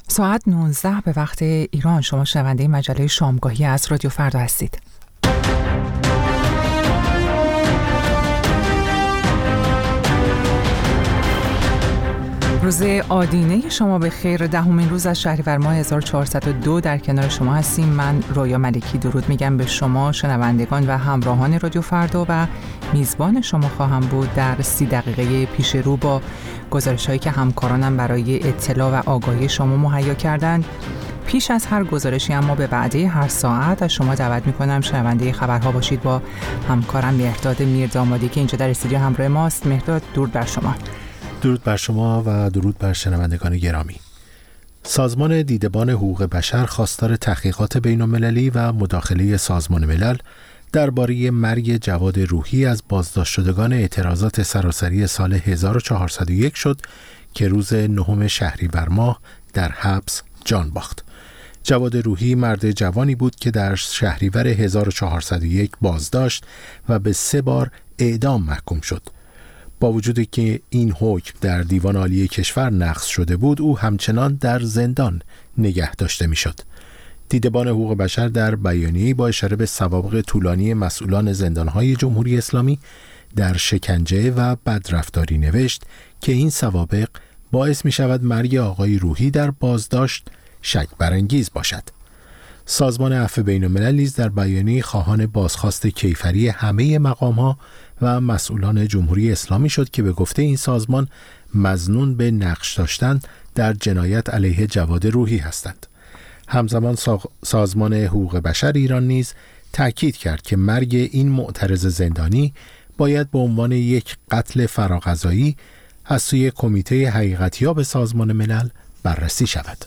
ساعت 19 به وقت ایران. شما شنونده مجله شامگاهی از رادیو فردا هستید. روز آدینه شما به خیر. دهمین روز از شهریور ماه 1402 در کنار شما هستیم. من رویا ملکی درود میگم به شما شنوندگان و همراهان رادیو فردا و میزبان شما خواهم بود در 30 دقیقه پیش رو با گزارش‌هایی که همکارانم برای اطلاع و آگاهی شما مهیا کردند. پیش از هر گزارشی اما به وعده هر ساعت از شما دعوت می‌کنم شنونده خبرها باشید با همکارم مهرداد میردامادی که اینجا در استودیو همراه ماست. مهرداد، درود بر شما. درود بر شما و درود بر شنوندگان گرامی. سازمان دیدبان حقوق بشر خواستار تحقیقات بین‌المللی و مداخله سازمان ملل درباره مرگ جواد روحی از بازداشت شدگان اعتراضات سراسری سال 1401 شد که روز 9 شهریور ماه در حبس جان باخت. جواد روحی مرد جوانی بود که در شهریور 1401 بازداشت و به 3 بار اعدام محکوم شد. با وجودی که این حکم در دیوان عالی کشور نقض شده بود، او همچنان در زندان نگه داشته میشد. دیدبان حقوق بشر در بیانیه‌ای با اشاره به سوابق طولانی مسئولان زندان‌های جمهوری اسلامی در شکنجه و بدرفتاری نوشت که این سوابق باعث می شود مرگ آقای روحی در بازداشت شک برانگیز باشد. سازمان عفو بین‌الملل نیز در بیانیه خواهان بازخواست کیفری همه مقام‌ها و مسئولان جمهوری اسلامی شد که به گفته این سازمان مظنون به نقش داشتن در جنایت علیه جواد روحی هستند. همزمان سازمان حقوق بشر ایران نیز تأکید کرد که مرگ این معترض زندانی باید به عنوان یک قتل فراقضایی از سوی کمیته حقیقتیاب سازمان ملل بررسی شود.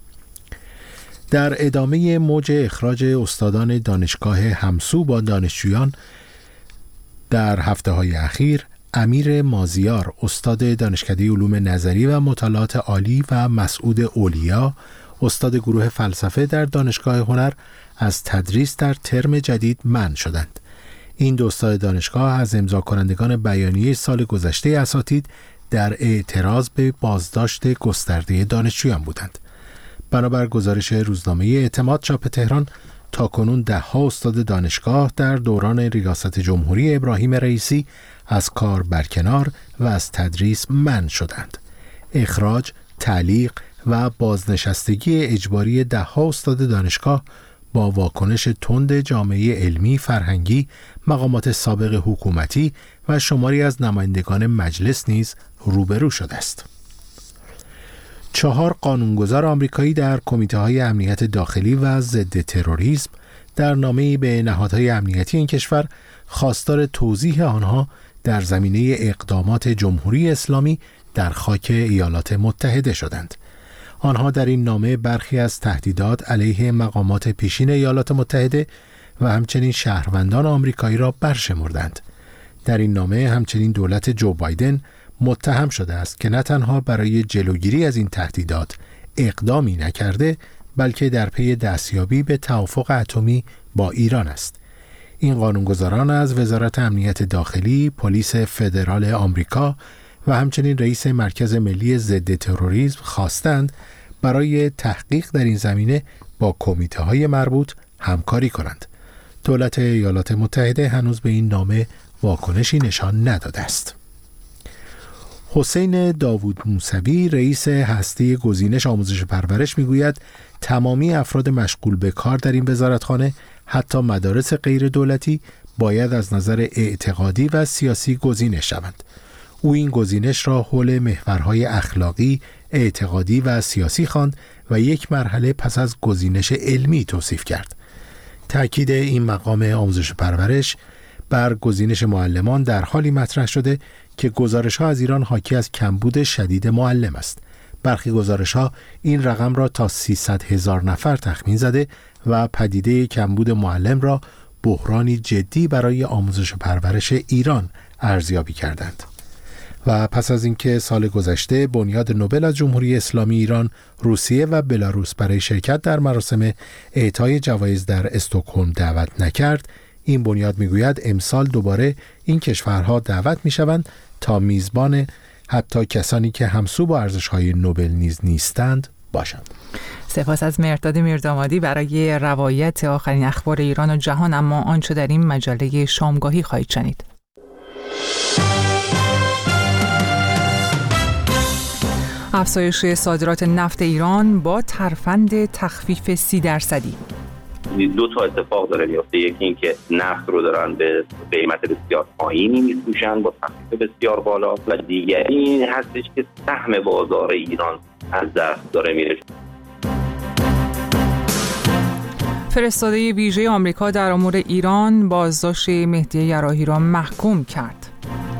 در ادامه موج اخراج استادان دانشگاه همسو با دانشجویان در هفته‌های اخیر، امیر مازیار استاد دانشکده علوم نظری و مطالعات عالی و مسعود اولیا استاد گروه فلسفه در دانشگاه هنر از تدریس در ترم جدید منع شدند. این دو استاد دانشگاه از امضا کنندگان بیانیه سال گذشته اساتید در اعتراض به بازداشت گسترده دانشجویان بودند. بنابر گزارش روزنامه اعتماد چاپ تهران، تاکنون 10 استاد دانشگاه در دوران ریاست جمهوری ابراهیم رئیسی از کار برکنار و از تدریس منع شدند. اخراج، تعلیق و بازنشستگی اجباری 10 استاد دانشگاه با واکنش تند جامعه علمی، فرهنگی، مقامات سابق حکومتی و شماری از نمایندگان مجلس نیز روبرو شده است. 4 قانونگذار آمریکایی در کمیته‌های امنیت داخلی و ضد تروریسم در نامه‌ای به نهادهای امنیتی این کشور خواستار توضیح آنها در زمینه اقدامات جمهوری اسلامی در خاک ایالات متحده شدند. آنها در این نامه برخی از تهدیدات علیه مقامات پیشین ایالات متحده و همچنین شهروندان آمریکایی را برشمردند. در این نامه همچنین دولت جو بایدن متهم شده است که نه تنها برای جلوگیری از این تهدیدات اقدامی نکرده، بلکه در پی دستیابی به توافق اتمی با ایران است. این قانونگذاران از وزارت امنیت داخلی، پلیس فدرال آمریکا و همچنین رئیس مرکز ملی ضد تروریسم خواستند برای تحقیق در این زمینه با کمیته‌های مربوط همکاری کنند. دولت ایالات متحده هنوز به این نامه واکنشی نشان نداده است. حسین داوود موسوی رئیس هسته گزینش آموزش پرورش میگوید تمامی افراد مشغول به کار در این وزارتخانه، حتی مدارس غیر دولتی، باید از نظر اعتقادی و سیاسی گزینش شوند. او این گزینش را حول محورهای اخلاقی، اعتقادی و سیاسی خواند و یک مرحله پس از گزینش علمی توصیف کرد. تأکید این مقام آموزش پرورش بر گزینش معلمان در حالی مطرح شده که گزارش‌ها از ایران حاکی از کمبود شدید معلم است. برخی گزارش‌ها این رقم را تا 300,000 نفر تخمین زده و پدیده کمبود معلم را بحرانی جدی برای آموزش و پرورش ایران ارزیابی کردند. و پس از اینکه سال گذشته بنیاد نوبل از جمهوری اسلامی ایران، روسیه و بلاروس برای شرکت در مراسم اعطای جوایز در استکهلم دعوت نکرد، این بنیاد میگوید امسال دوباره این کشورها دعوت میشوند تا میزبان حتی کسانی که همسو با ارزش‌های نوبل نیز نیستند باشند. سپاس از مهرداد میردامادی برای روایت آخرین اخبار ایران و جهان. اما آنچه در این مجله شامگاهی خواهید شنید: افزایش صادرات نفت ایران با ترفند تخفیف 30%. دو تا اتفاق داره میفته. یکی این که نفت رو دارن به قیمت بسیار پایینی میفروشن با تخفیف بسیار بالا، و دیگری این هستش که سهم بازار ایران از دست داره میره. فرستاده ویژه آمریکا در امور ایران بازداشت مهدی یراحی را محکوم کرد.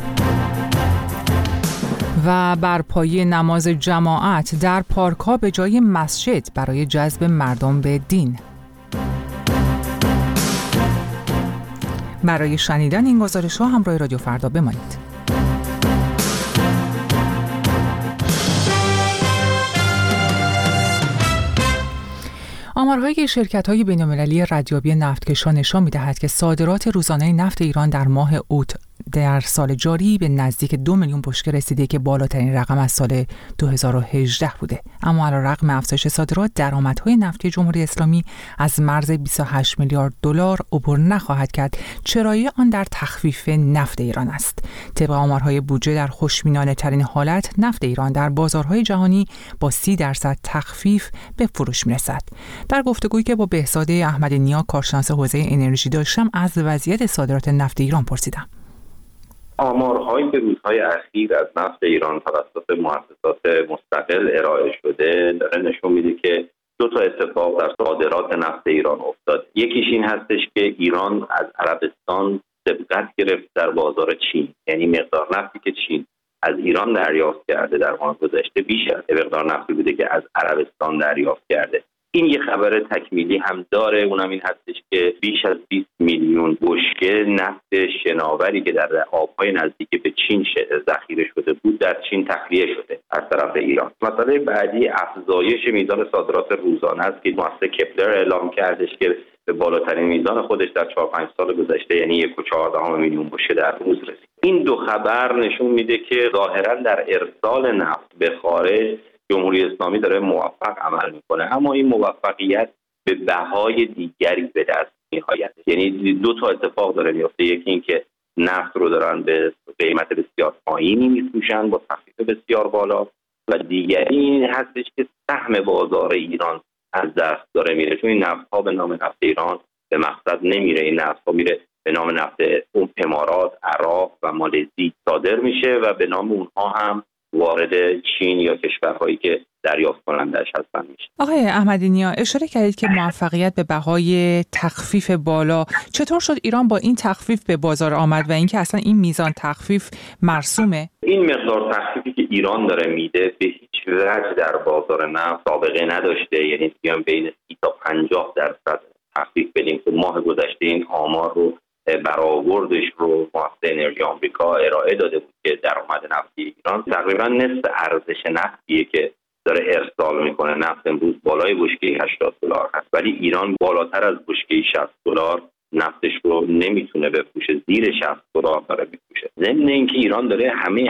و برپایی نماز جماعت در پارک‌ها به جای مسجد برای جذب مردم به دین. برای شنیدن این گزارش‌ها همراه رادیو فردا بمانید. آمارهای شرکت‌های بین‌المللی ردیابی نفتکشان نشان می‌دهد که صادرات روزانه نفت ایران در ماه اوت در سال جاری به نزدیک 2 میلیون بشکه رسیده که بالاترین رقم از سال 2018 بوده. اما علیرغم افزایش صادرات، درآمدهای نفتی جمهوری اسلامی از مرز 28 میلیارد دلار عبور نخواهد کرد. چرایی آن در تخفیف نفت ایران است. طبق آمارهای بودجه در خوشبینانه‌ترین حالت نفت ایران در بازارهای جهانی با 30% تخفیف به فروش می‌رسد. در گفتگویی که با بهزاد احمدی‌نیا کارشناس حوزه انرژی داشتم، از وضعیت صادرات نفت ایران پرسیدم. آمارهایی که روزهای اخیر از نفت ایران توسط مؤسسات مستقل ارائه شده داره نشون میده که دو تا اتفاق در صادرات نفت ایران افتاد. یکیش این هستش که ایران از عربستان سبقت گرفت در بازار چین، یعنی مقدار نفتی که چین از ایران دریافت کرده در ماه گذشته بیش از مقدار نفتی بوده که از عربستان دریافت کرده. این یه خبر تکمیلی هم داره، اونم این هستش که بیش از 20 میلیون بشکه نفت شناوری که در آبهای نزدیک به چین ذخیره شده بود در چین تخلیه شده از طرف ایران. مسئله بعدی افزایش میزان صادرات روزانه است که مؤسسه کپلر اعلام کردش که به بالاترین میزان خودش در 4-5 سال گذشته، یعنی 1.4 میلیون بشکه در روز رسید. این دو خبر نشون میده که ظاهرا در ارسال نفت به خارج جمهوری اسلامی داره موفق عمل میکنه، اما این موفقیت به بهای دیگری به دست میآید. یعنی دو تا اتفاق داره میفته. یکی این که نفت رو دارن به قیمت بسیار پایینی میفروشن با تخفیف بسیار بالا، و دیگری این هستش که سهم بازار ایران از دست داره میره، چون این نفت ها به نام نفت ایران به مقصد نمیره. این نفت ها میره به نام نفت امارات، عراق و مالزی صادر میشه و به نام اونها هم وارد چین یا کشورهایی که دریافت کنندش هستن میشه. آقای احمدی‌نیا، اشاره کردید که موفقیت به بهای تخفیف بالا. چطور شد ایران با این تخفیف به بازار آمد و اینکه اصلا این میزان تخفیف مرسومه؟ این مقدار تخفیفی که ایران داره میده به هیچ وجه در بازار نفت سابقه نداشته. یعنی بیان بین 30 تا 50% تخفیف بدیم که ماه گذشته این آمار رو برآوردش رو مؤسسه انرژی آمریکا ارائه داده بود که درآمد نفتی ایران تقریبا نصف ارزش نفتیه که داره ارسال میکنه. نفت امروز بالای بشکه $80 هست، ولی ایران بالاتر از بشکه $60 نفتش رو نمیتونه بفروشه، زیر $60 داره میفروشه. ضمن اینکه ایران داره همه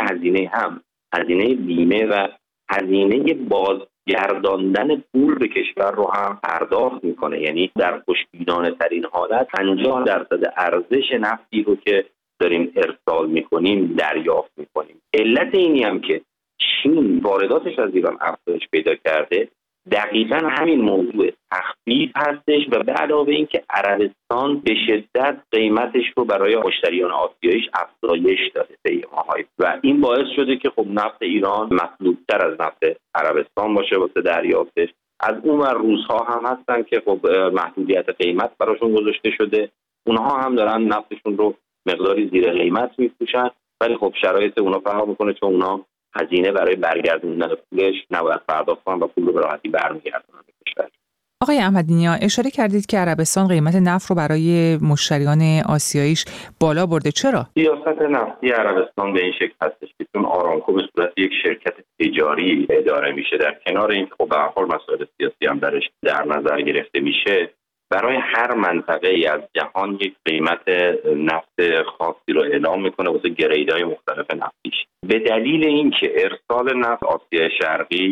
هزینه بیمه و هزینه بازگرداندن پول به کشور رو هم پرداخت میکنه. یعنی در خوشبینانه ترین حالت 50% ارزش نفتی رو که داریم ارسال میکنیم دریافت میکنیم. علت اینی هم که چین وارداتش از ایران افزایش پیدا کرده دقیقاً همین موضوع تخفیف هستش، و به علاوه اینکه عربستان به شدت قیمتش رو برای مشتریان آسیاییش افزایش داده طی ماهای، و این باعث شده که خب نفت ایران مطلوب‌تر از نفت عربستان باشه واسه دریافتش. از اون ور روس‌ها هم هستن که خب محدودیت قیمت براشون گذاشته شده، اونها هم دارن نفتشون رو مقداری زیر قیمت می‌فروشن، ولی خب شرایط اونا فرق می‌کنه چون اونا هزینه برای برگردوندن پولش نباید پرداخت کنن و پول رو به راحتی برمیگردونن به کشور. آقای احمدی‌نیا، اشاره کردید که عربستان قیمت نفت رو برای مشتریان آسیاییش بالا برده. چرا؟ سیاست نفتی عربستان به این شکل هستش که چون آرامکو به صورت یک شرکت تجاری اداره میشه، در کنار این خب به هر حال مسائل سیاسی هم درش در نظر گرفته میشه، برای هر منطقه ای از جهان یک قیمت نفت خاصی رو اعلام میکنه واسه گریدهای مختلف نفتیش. به دلیل اینکه ارسال نفت آسیای شرقی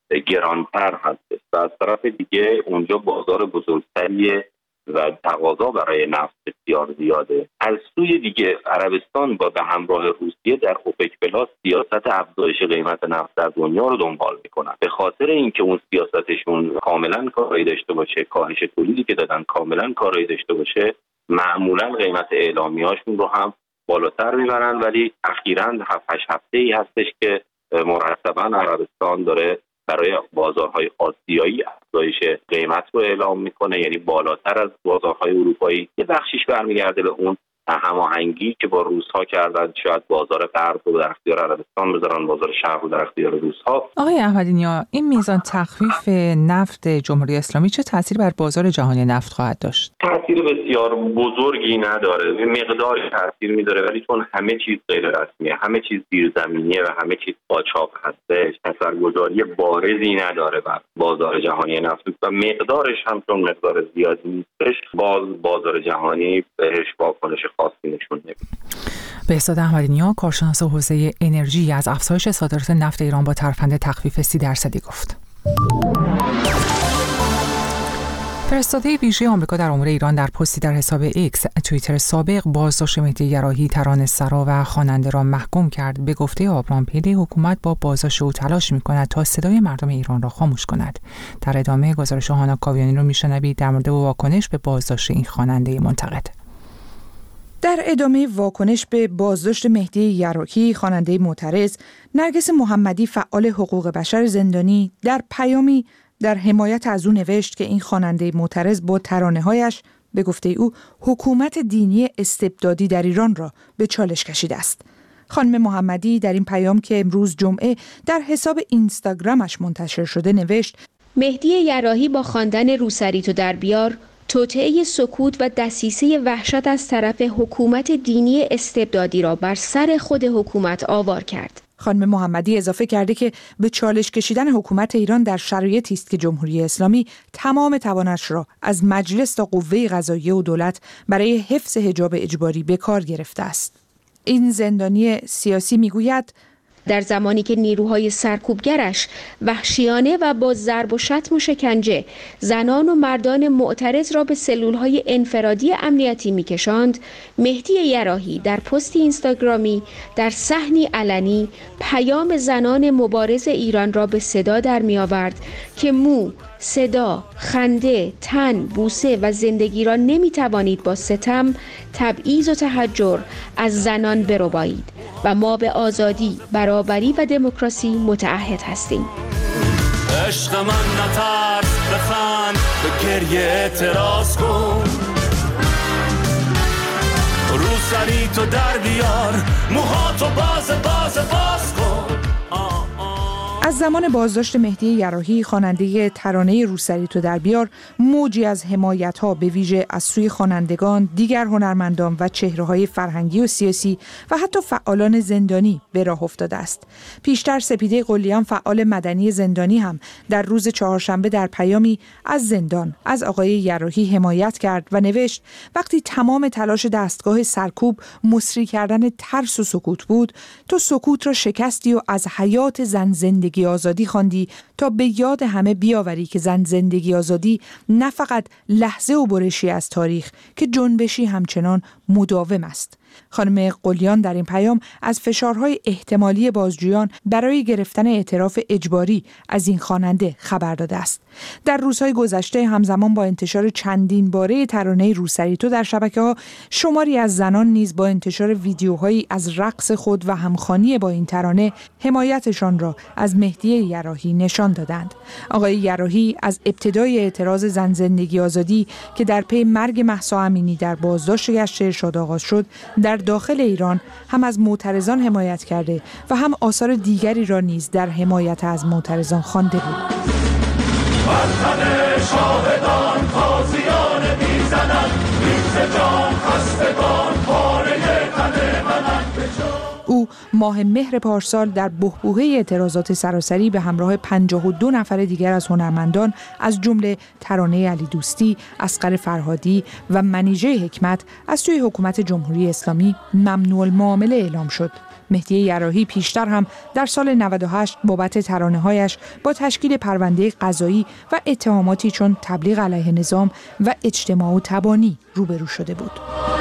گرانتر هست و از طرف دیگه اونجا بازار بزرگتریه و تقاضا برای نفت بسیار زیاده. از سوی دیگه عربستان با به همراه روسیه در اوپک پلاس سیاست افزایش قیمت نفت در دنیا رو دنبال میکنن. به خاطر اینکه اون سیاستشون کاملا کارایی داشته باشه، کاهش تولیدی که دادن کاملا کارایی داشته باشه، معمولا قیمت اعلامیه‌هاشون رو هم بالاتر میبرن. ولی اخیراً 7-8 هفته‌ای هستش که مرتباً عربستان داره برای بازارهای آسیایی افزایش قیمت رو اعلام میکنه، یعنی بالاتر از بازارهای اروپایی. یه بخشیش برمیگرده به اون هماهنگی که با روس‌ها کردن، شاید بازار غرب رو در اختیار عربستان بذارن، بازار شرق رو در اختیار روس‌ها. آقای احمدی‌نیا، این میزان تخفیف نفت جمهوری اسلامی چه تأثیری بر بازار جهانی نفت خواهد داشت؟ تأثیر بسیار بزرگی نداره، مقداری تأثیر می‌داره، ولی چون همه چیز غیر رسمیه، همه چیز زیرزمینیه و همه چیز قاچاق هستش، اثرگذاری بارزی نداره بر بازار جهانی نفت و مقدارش هم چون مقدار زیادی نیستش، بازار جهانی بهش واکنش خاصی نشون نمیده. بهزاد احمدی‌نیا، کارشناس حوزه انرژی، از افزایش صادرات نفت ایران با ترفند تخفیف 30% گفت. فرستاده ویژه آمریکا در امور ایران در پستی در حساب ایکس توییتر سابق بازداشت مهدی یراحی ترانه‌سرا و خواننده را محکوم کرد. به گفته آبرام پیلی، حکومت با بازداشت او تلاش می‌کند تا صدای مردم ایران را خاموش کند. در ادامه گزارش هانا کاویانی رو میشنوید در مورد واکنش به بازداشت این خواننده منتقد. در ادامه واکنش به بازداشت مهدی یراحی خواننده معترض، نرگس محمدی فعال حقوق بشر زندانی در پیامی در حمایت از او نوشت که این خواننده معترض با ترانه‌هایش به گفته او حکومت دینی استبدادی در ایران را به چالش کشیده است. خانم محمدی در این پیام که امروز جمعه در حساب اینستاگرامش منتشر شده نوشت: مهدی یراحی با خواندن روسری تو در بیار توطئه سکوت و دسیسه وحشت از طرف حکومت دینی استبدادی را بر سر خود حکومت آوار کرد. خانم محمدی اضافه کرده که به چالش کشیدن حکومت ایران در شرایطی است که جمهوری اسلامی تمام توانش را از مجلس تا قوه قضاییه و دولت برای حفظ حجاب اجباری به کار گرفته است. این زندانی سیاسی میگوید در زمانی که نیروهای سرکوبگرش وحشیانه و با ضرب و شتم و شکنجه زنان و مردان معترض را به سلولهای انفرادی امنیتی میکشاند، مهدی یراحی در پست اینستاگرامی در صحنی علنی پیام زنان مبارز ایران را به صدا در می آورد که مو، صدا، خنده، تن، بوسه و زندگی را نمی توانید با ستم، تبعیض و تحجر از زنان بربایید و ما به آزادی، برابری و دموکراسی متعهد هستیم. عشق من نترس، بخند، به گریه اعتراض کن، روسری تو در بیار، موهاتو باز کن. از زمان بازداشت مهدی یراحی خواننده ترانه روسری تو در بیار، موجی از حمایت‌ها به ویژه از سوی خوانندگان، دیگر هنرمندان و چهره‌های فرهنگی و سیاسی و حتی فعالان زندانی به راه افتاده است. پیشتر سپیده قلیان، فعال مدنی زندانی، هم در روز چهارشنبه در پیامی از زندان از آقای یراحی حمایت کرد و نوشت: وقتی تمام تلاش دستگاه سرکوب مصری کردن ترس و سکوت بود، تو سکوت را شکستی و از حیات زن زندگی آزادی خواندی تا به یاد همه بیاوری که زن زندگی آزادی نه فقط لحظه و برشی از تاریخ که جنبشی همچنان مداوم است. خانم قلیان در این پیام از فشارهای احتمالی بازجویان برای گرفتن اعتراف اجباری از این خواننده خبر داده است. در روزهای گذشته همزمان با انتشار چندین باره ترانه روسری تو در شبکه‌ها، شماری از زنان نیز با انتشار ویدیوهایی از رقص خود و همخوانی با این ترانه حمایتشان را از مهدی یراحی نشان دادند. آقای یراحی از ابتدای اعتراض زن زندگی آزادی که در پی مرگ مهسا امینی در بازداشت گشت ارشاد آغاز شد، در داخل ایران هم از معترضان حمایت کرده و هم آثار دیگری را نیز در حمایت از معترضان خوانده بود. وطن شاهدان تازیان میزنند، ریز جان خستگان پاره تن منند به جان. او ماه مهر پارسال در بحبوحه اعتراضات سراسری به همراه 52 نفر دیگر از هنرمندان از جمله ترانه علی دوستی، اصغر فرهادی و منیژه حکمت از سوی حکومت جمهوری اسلامی ممنوع المعامله اعلام شد. مهدی یراحی پیشتر هم در سال 98 بابت ترانه‌هایش با تشکیل پرونده قضایی و اتهاماتی چون تبلیغ علیه نظام و اجتماع و تبانی روبرو شده بود.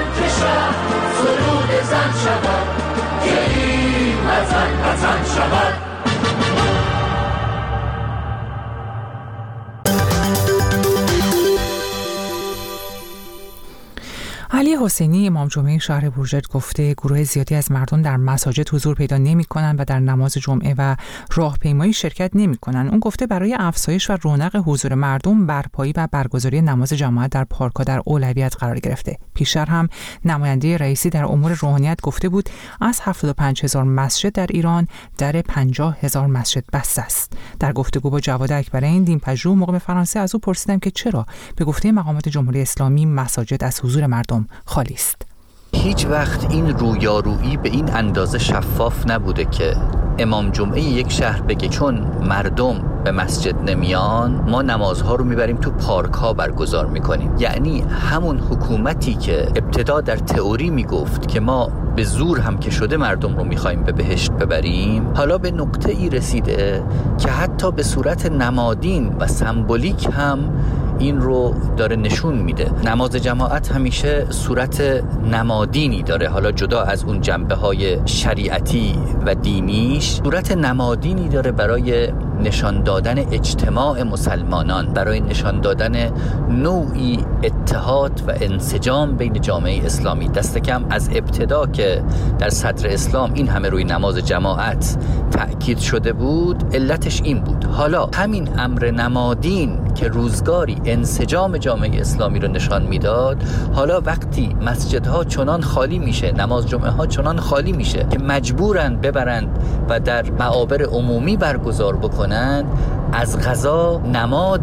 علی حسینی امام جمعه شهر بورژرد گفته گروه زیادی از مردم در مساجد حضور پیدا نمی‌کنند و در نماز جمعه و راهپیمایی شرکت نمی‌کنند. اون گفته برای افزایش و رونق حضور مردم برپایی و برگزاری نماز جماعت در پارک‌ها در اولویت قرار گرفته. پیشتر هم نماینده رئیسی در امور روحانیت گفته بود از 75,000 مسجد در ایران در 50,000 مسجد بسته است. در گفتگو با جواد اکبرین دین‌پژوه مقیم فرانسه از او پرسیدم که چرا به گفته مقامات جمهوری اسلامی مساجد از حضور مردم خالی است. هیچ وقت این رویارویی به این اندازه شفاف نبوده که امام جمعه یک شهر بگه چون مردم به مسجد نمیان ما نمازها رو میبریم تو پارک ها برگزار میکنیم. یعنی همون حکومتی که ابتدا در تئوری میگفت که ما به زور هم که شده مردم رو میخوایم به بهشت ببریم، حالا به نقطه ای رسیده که حتی به صورت نمادین و سمبولیک هم این رو داره نشون میده. نماز جماعت همیشه صورت نمادینی داره، حالا جدا از اون جنبه های شریعتی و دینیش، صورت نمادینی داره برای نشان دادن اجتماع مسلمانان، برای نشان دادن نوعی اتحاد و انسجام بین جامعه اسلامی. دست کم از ابتدا که در صدر اسلام این همه روی نماز جماعت تأکید شده بود، علتش این بود. حالا همین امر نمادین که روزگاری انسجام جامعه اسلامی رو نشان میداد، حالا وقتی مسجدها چنان خالی میشه، نماز جمعه ها چنان خالی میشه که مجبورند ببرند و در معابر عمومی برگزار بکنند، از قضا نماد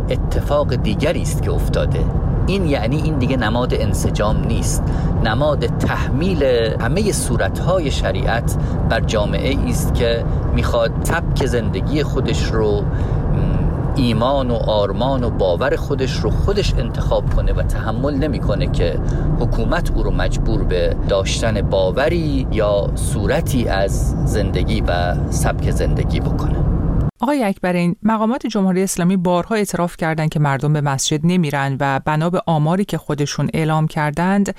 اتفاق دیگری است که افتاده. این یعنی این دیگه نماد انسجام نیست، نماد تحمیل همه صورتهای شریعت بر جامعه است که میخواد سبک زندگی خودش رو، ایمان و آرمان و باور خودش رو خودش انتخاب کنه و تحمل نمیکنه که حکومت او رو مجبور به داشتن باوری یا صورتی از زندگی و سبک زندگی بکنه. آقای اکبرین، مقامات جمهوری اسلامی بارها اعتراف کردند که مردم به مسجد نمیرن و بنا به آماری که خودشون اعلام کردند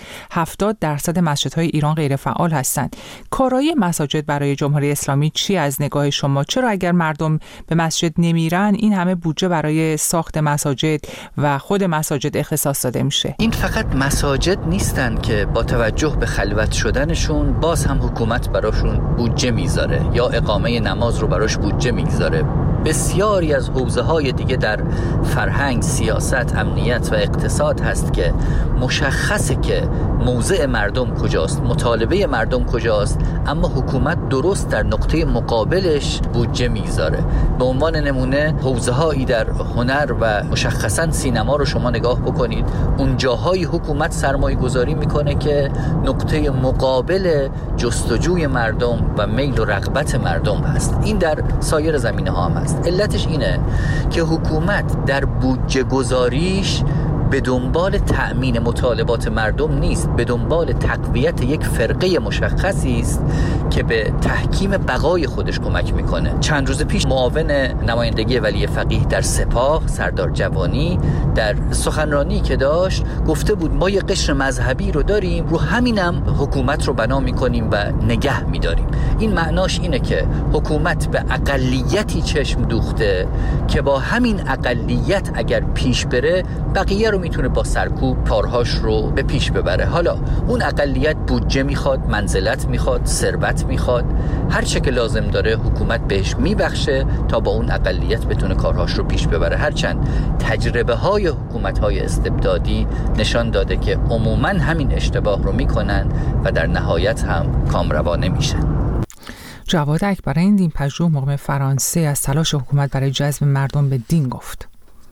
70% مسجدهای ایران غیر فعال هستند. کارایی مساجد برای جمهوری اسلامی چی از نگاه شما؟ چرا اگر مردم به مسجد نمیرن این همه بودجه برای ساخت مساجد و خود مساجد اختصاص داده میشه؟ این فقط مساجد نیستن که با توجه به خلوت شدنشون باز هم حکومت براشون بودجه میذاره یا اقامه نماز رو براش بودجه میذاره. بسیاری از حوزه‌های دیگه در فرهنگ، سیاست، امنیت و اقتصاد هست که مشخصه که موضع مردم کجاست، مطالبه مردم کجاست، اما حکومت درست در نقطه مقابلش بودجه میذاره. به عنوان نمونه حوزه‌هایی در هنر و مشخصاً سینما رو شما نگاه بکنید، اون جاهای حکومت سرمایه گذاری میکنه که نقطه مقابل جستجوی مردم و میل و رغبت مردم هست. این در سایر زمینه ها هم هست. علتش اینه که حکومت در بودجه گذاریش به دنبال تأمین مطالبات مردم نیست، به دنبال تقویت یک فرقه مشخصی است که به تحکیم بقای خودش کمک میکنه. چند روز پیش معاون نمایندگی ولی فقیه در سپاه سردار جوانی در سخنرانی که داشت گفته بود ما یه قشر مذهبی رو داریم، رو همینم حکومت رو بنا میکنیم و نگه میداریم. این معناش اینه که حکومت به اقلیتی چشم دوخته که با همین اقلیت اگر پیش بره بقیه رو میتونه با سرکوب کارهاش رو به پیش ببره. حالا اون اقلیت بودجه میخواد، منزلت میخواد، ثروت میخواد، هر چه که لازم داره حکومت بهش میبخشه تا با اون اقلیت بتونه کارهاش رو پیش ببره. هرچند تجربه های حکومت های استبدادی نشان داده که عموما همین اشتباه رو میکنن و در نهایت هم کامروا نمیشن. جواد اکبرین دین‌پژوه مقیم فرانسه از تلاش حکومت برای جذب مردم به دین گفت.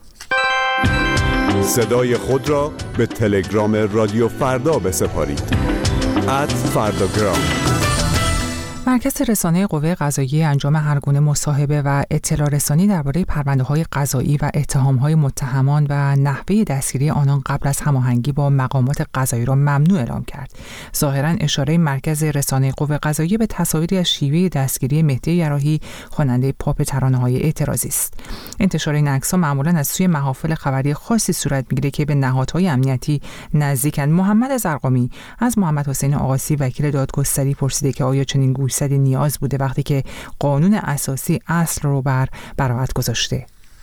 صدای خود را به تلگرام رادیو فردا بسپارید. @فرداگرام. مرکز رسانه قوه قضاییه انجام هرگونه مصاحبه و اطلاع رسانی درباره پرونده‌های قضایی و اتهام‌های متهمان و نحوه دستگیری آنان قبل از هماهنگی با مقامات قضایی را ممنوع اعلام کرد. ظاهراً اشاره مرکز رسانه قوه قضاییه به تصاویری از شیوه دستگیری مهدی یراحی خواننده پاپ ترانه‌های اعتراضی است. انتشار این عکس‌ها معمولاً از سوی محافل خبری خاصی صورت می‌گیرد که به نهادهای امنیتی نزدیکند. محمد زرقامی از محمد حسین آقاسی وکیل دادگستری پرسیده که آیا چنین گوشزدی نیاز بوده وقتی که قانون اساسی اصل رو بر براعت گذاشته؟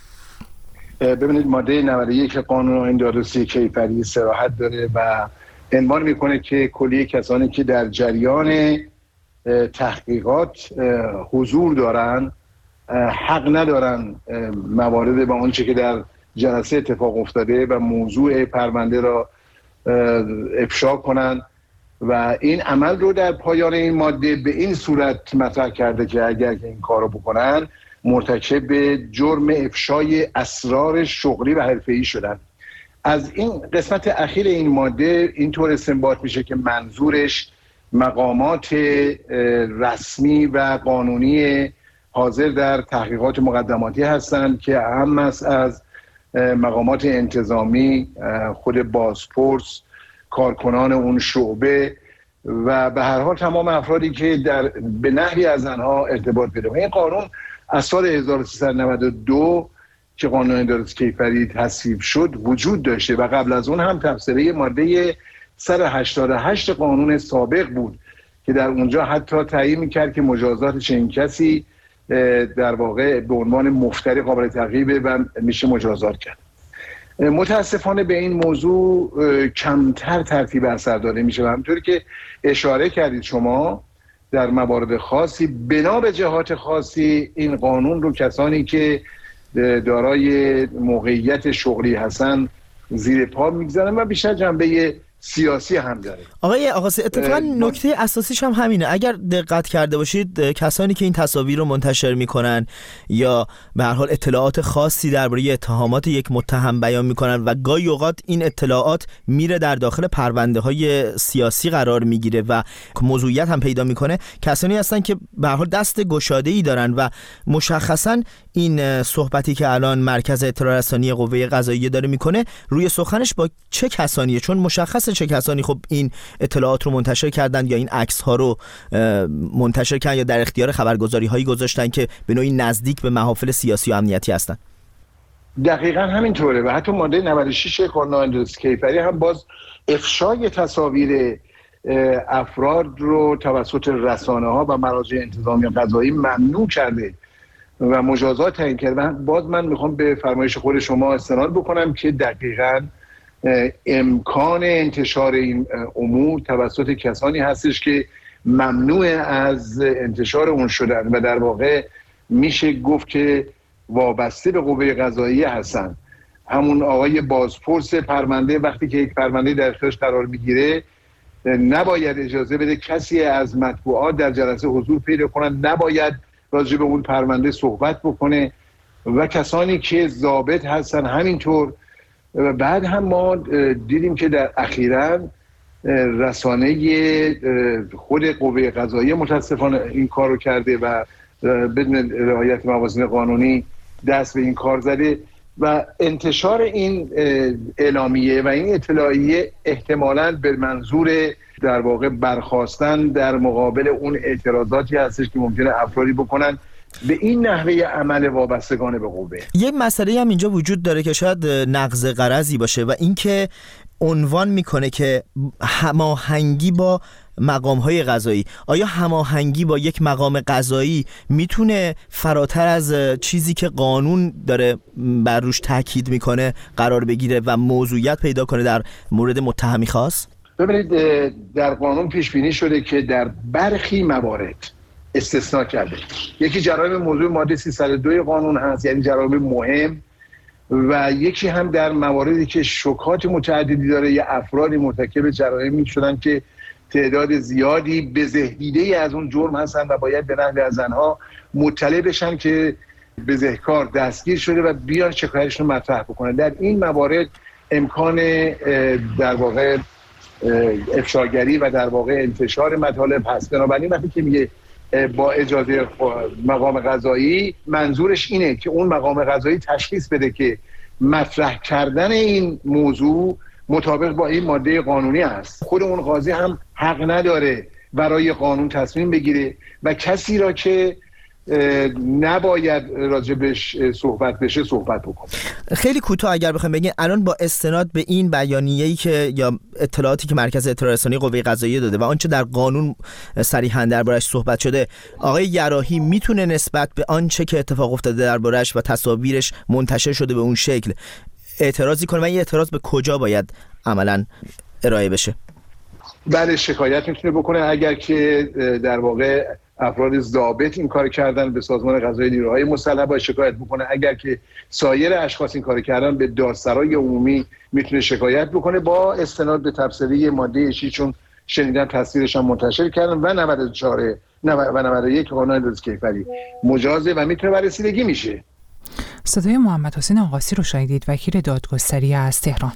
ببینید ماده 91 قانون آیین دادرسی کیفری صراحت داره و عنوان میکنه که کلیه کسانی که در جریان تحقیقات حضور دارن حق ندارن موارد با آنچه که در جلسه اتفاق افتاده و موضوع پرونده را افشا کنن و این عمل رو در پایان این ماده به این صورت مطرح کرده که اگر این کار رو بکنن مرتکب جرم افشای اسرار شغلی و حرفه‌ای شدن. از این قسمت اخیر این ماده اینطور استنباط میشه که منظورش مقامات رسمی و قانونی حاضر در تحقیقات مقدماتی هستند که اهم است از مقامات انتظامی، خود بازپرس، کارکنان اون شعبه و به هر حال تمام افرادی که به نحوی از آنها ارتباط پیدا کنند. این قانون از سال 1392 که قانون دادرسی کیفری تصویب شد وجود داشته و قبل از اون هم تفسیره ماده 188 قانون سابق بود که در اونجا حتی تعیین می‌کرد که مجازات چنین کسی در واقع به عنوان مفتری قابل تعقیبه و میشه مجازات کرد. متاسفانه به این موضوع کمتر ترتیب اثر داده میشه و همونطوری که اشاره کردید شما در موارد خاصی بنا به جهات خاصی این قانون رو کسانی که دارای موقعیت شغلی هستن زیر پا میگذارن و بیشتر جنبه سیاسی هم داره. آقای آقاسی اتفاقا نکته اساسیش هم همینه. اگر دقت کرده باشید کسانی که این تصاویر رو منتشر میکنن یا به هر حال اطلاعات خاصی درباره اتهامات یک متهم بیان میکنن و گاهی اوقات این اطلاعات میره در داخل پرونده های سیاسی قرار میگیره و موضوعیت هم پیدا میکنه، کسانی هستن که به هر حال دست گشاده‌ای دارن و مشخصا این صحبتی که الان مرکز اطلاع رسانی قوه قضاییه داره میکنه روی سخنش با چه کسانیه، چون مشخصه چه کسانی خب این اطلاعات رو منتشر کردن یا این عکس ها رو منتشر کردن یا در اختیار خبرگزاری هایی گذاشتن که به نوعی نزدیک به محافل سیاسی و امنیتی هستن. دقیقاً همینطوره و حتی ماده 96 قانون دادرسی کیفری هم باز افشای تصاویر افراد رو توسط رسانه ها و مراجع انتظامی قضایی ممنوع کرده و مجازات تعیین کرده. باز من میخوام به فرمایش خود شما استناد بکنم که دقیقاً امکان انتشار این امور توسط کسانی هستش که ممنوع از انتشار اون شدن و در واقع میشه گفت که وابسته به قوه قضاییه هستن. همون آقای بازپرس پرونده وقتی که یک پرونده در اختیارش قرار میگیره نباید اجازه بده کسی از مطبوعات در جلسه حضور پیدا کنن، نباید راجع به اون پرونده صحبت بکنه و کسانی که ضابط هستن همینطور. و بعد هم ما دیدیم که در اخیراً رسانه خود قوه قضاییه متاسفانه این کار رو کرده و بدون رعایت موازین قانونی دست به این کار زده و انتشار این اعلامیه و این اطلاعیه احتمالاً به منظور در واقع برخاستن در مقابل اون اعتراضاتی هستش که ممکنه افرادی بکنن به این نحوه عمل وابستگان به قوه. یه مسئله هم اینجا وجود داره که شاید نقض غرضی باشه و اینکه عنوان میکنه که هماهنگی با مقام‌های قضایی. آیا هماهنگی با یک مقام قضایی میتونه فراتر از چیزی که قانون داره بر روش تاکید میکنه قرار بگیره و موضوعیت پیدا کنه در مورد متهمی خاص؟ ببینید در قانون پیش بینی شده که در برخی موارد استثناء کرده. یکی جرایم موضوع ماده 302 قانون هست، یعنی جرایم مهم، و یکی هم در مواردی که شکات متعددی داره یا افرادی مرتکب جرایمی شدن که تعداد زیادی به زهدیده از اون جرم هستن و باید به نحوی از آنها مطلع بشن که بزهکار دستگیر شده و بیان شکایتشون رو مطرح بکنن. در این موارد امکان در واقع افشاگری و در واقع انتشار مطالب هست. بنابراین وقتی که میگه با اجازه مقام قضایی، منظورش اینه که اون مقام قضایی تشخیص بده که مطرح کردن این موضوع مطابق با این ماده قانونی است. خود اون قاضی هم حق نداره برای قانون تصمیم بگیره و کسی را که نباید راجبش صحبت بشه صحبت بکنه. خیلی کوتاه اگر بخوایم بگین الان با استناد به این بیانیه‌ای که یا اطلاعاتی که مرکز اطلاع رسانی قوه قضاییه داده و آنچه در قانون صریحاً دربارش صحبت شده، آقای یراحی میتونه نسبت به آنچه که اتفاق افتاده دربارش و تصاویرش منتشر شده به اون شکل اعتراضی کنه و این اعتراض به کجا باید عملاً ارائه بشه؟ بله، شکایت میتونه بکنه اگر که در واقع افراد ضابط این کار کردن به سازمان قضایی نیروهای مسلح باید شکایت بکنه. اگر که سایر اشخاص این کار کردن به دادسرای عمومی میتونه شکایت بکنه با استناد به تبصره ماده 6، چون شنیدن تصویرش هم منتشر کردن و 94 و 91 قانون اندازه کیفری مجازه و میتونه بررسیدگی میشه. صدای محمد حسین آقاسی رو شنیدید، وکیل دادگستری از تهران.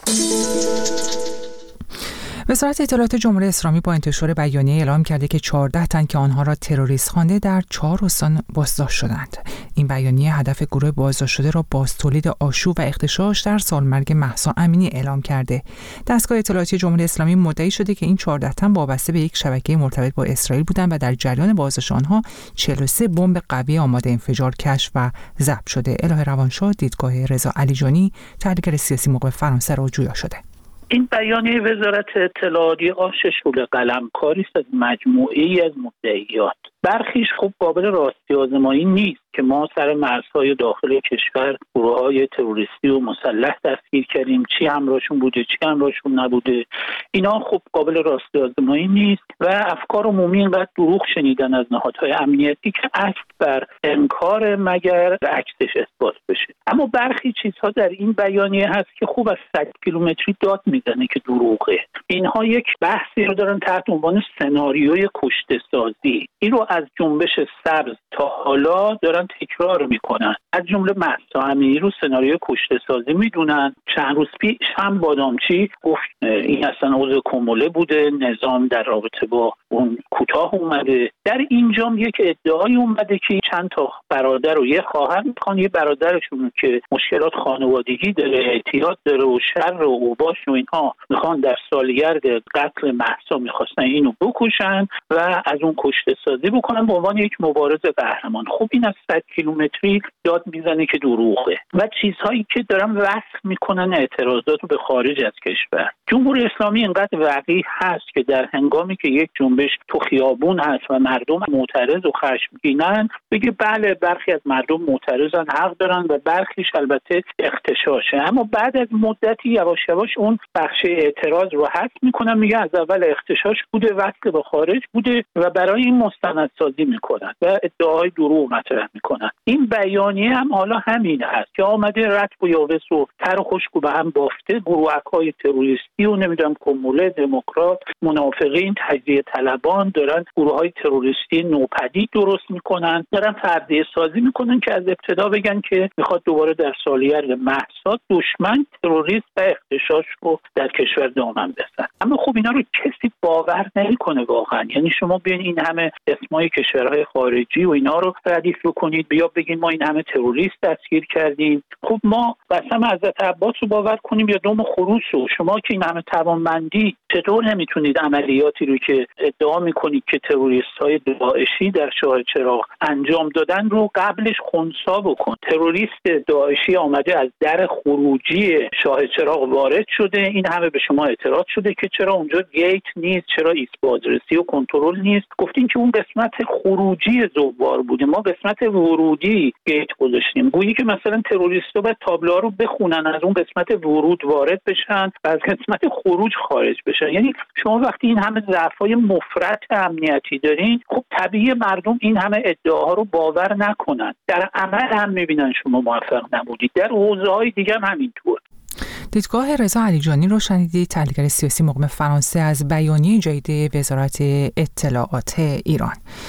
وزارت اطلاعات جمهوری اسلامی با انتشار بیانیه اعلام کرده که 14 تن که آنها را تروریست خوانده در 4 استان بازداشت شدند. این بیانیه هدف گروه بازداشت شده را بازتولید آشوب و اغتشاش در سالمرگ مهسا امینی اعلام کرده. دستگاه اطلاعاتی جمهوری اسلامی مدعی شده که این 14 تن وابسته به یک شبکه مرتبط با اسرائیل بودند و در جریان بازداشت آنها 43 بمب قوی آماده انفجار کشف و ضبط شده. الهه روانشاه دیدگاه رضا علیجانی، تحلیلگر سیاسی موقع فرانسه را جویا شده. این بیانیه وزارت اطلاعات آش شغل قلمکاری است از مجموعه‌ای از مدعیات. برخیش خوب قابل راستی آزمایی نیست که ما سر مرزهای داخل کشور گروه‌های تروریستی و مسلح دستگیر کردیم، چی همراهشون بوده چی همراهشون نبوده، اینا خوب قابل راستی آزمایی نیست و افکار عمومی اینقدر دروغ شنیدن از نهادهای امنیتی که عکس بر انکار مگر عکسش اثبات بشه. اما برخی چیزها در این بیانیه هست که خوب از 100 کیلومتری داد میزنه که دروغه. اینها یک بحثی رو دارن تحت عنوان سناریوی کشته سازی. این رو از جنبش سبز تا حالا دارن تکرار میکنن. از جمله مهسا امینی رو سناریوی کشته سازی میدونن. چند روز پیش هم بادامچی گفت این اصلا عضو کموله بوده، نظام در رابطه با اون کوتاه اومده. در اینجا یک ادعای اومده که چند تا برادر و یه خواهر میخوان یه برادرشون که مشکلات خانوادگی داره، اعتیاد داره و شر و اوباش و اینها میخوان در سالگرد قتل مهسا میخواستن اینو بکشن و از اون کشته سازی بکنن به عنوان یک مبارز قهرمان. خب این از 100 کیلومتری داد میزنه که دروغه و چیزهایی که دارن وصف میکنن اعتراضات رو به خارج از کشور. جمهوری اسلامی اینقدر وقیح هست که در هنگامی که یک جنبش تو خیابون هست و مردم معترض و خشمگینن بگه بله برخی از مردم معترضن، حق دارن و برخیش البته اغتشاشه. اما بعد از مدتی یواش یواش اون بخش اعتراض رو حذف میکنن، میگه از اول اغتشاش بوده، وصل به خارج بوده و برای این مستندسازی میکنن و ادعاهای دروغ مطرح میکنن. این بیانیه هم حالا همین هست که آمده رتب و یاوس و تر و خشک و به هم بافته گروهک‌های تروریستی و نمیدونم کموله، دموکرات، منافقین، تجزیه طلبان دارن گروه‌های تروریستی نوپدید درست میکنن، دارن فرضیه سازی میکنن که از ابتدا بگن که میخواد دوباره در سالگرد مهسا دشمن تروریست و اغتشاش رو در کشور دامن بزنه. اما خب اینا رو کسی باور نمیکنه واقعا. یعنی شما بیاین این همه اسمای کشورهای خارجی و اینا رو ردیف بکنید، بیا بگین ما این همه تروریست دستگیر کردیم. خب ما مثلا حضرت عباس رو باور کنیم یا دوم خروس رو؟ شما که این همه توانمندی چطور نمیتونید عملیاتی رو که ادعا میکنید که تروریست‌های داعشی در شاه چراغ انجام دادن رو قبلش خنثی بکن؟ تروریست داعشی آمده از در خروجی شاه چراغ وارد شده، این همه به شما اعتراض شده که چرا اونجا گیت نیست، چرا ایست بازرسی و کنترل نیست. گفتین که اون قسمت خروجی زوار بوده، ما قسمت ورودی گیت گذاشتیم. گویی که مثلا تروریست‌ها باید تابلوها رو بخونن، از اون قسمت ورود وارد بشن و از قسمت خروج خارج بشن. یعنی شما وقتی این همه ضعف‌های مفرط امنیتی دارین، خب طبیعی مردم این همه ادعاها رو باور نکنن. در عمل هم می‌بینن شما موفق نبودید، در حوزه‌های دیگه هم همینطور. دیدگاه رضا علیجانی رو شنیدید، تحلیلگر سیاسی مقیم فرانسه از بیانیه جدید وزارت اطلاعات ایران.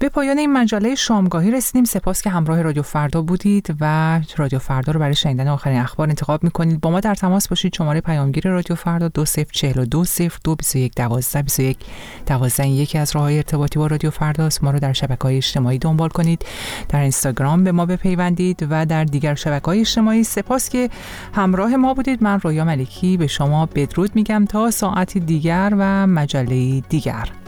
به پایان این مجله شامگاهی رسیدیم. سپاس که همراه رادیو فردا بودید و رادیو فردا رو برای شنیدن آخرین اخبار انتخاب می‌کنید. با ما در تماس باشید. شماره پیامگیر رادیو فردا 204202211221 این یکی از راه‌های ارتباطی با رادیو فرداست. ما رو در شبکه‌های اجتماعی دنبال کنید. در اینستاگرام به ما بپیوندید و در دیگر شبکه‌های اجتماعی. سپاس که همراه ما بودید. من رویا ملکی به شما بدرود میگم تا ساعتی دیگر و مجله دیگر.